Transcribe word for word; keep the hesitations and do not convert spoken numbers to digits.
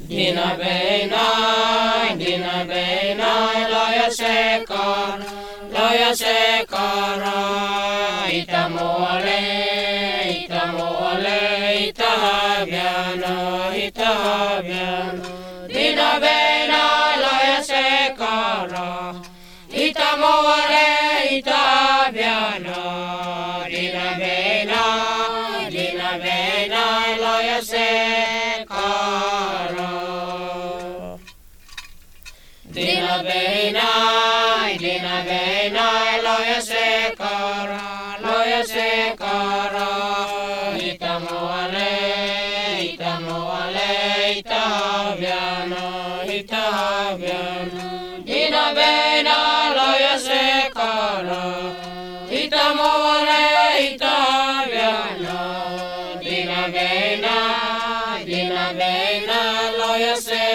Dina beinai, dina beinai, loja sekara, loja sekara. Ita muole, ita muole, ita haviana, ita haviana. Dina beinai, loja sekara, ita muole, ita haviana. Dina beinai, dina beinai, loja sekara. Dina beinai, dina beinai, loja sekara, loja sekara. Ita muole, ita muole, ita haviana, ita haviana. Dina beinai, loja sekara, ita muole, ita haviana. Dina beinai, dina beinai, loja sekara.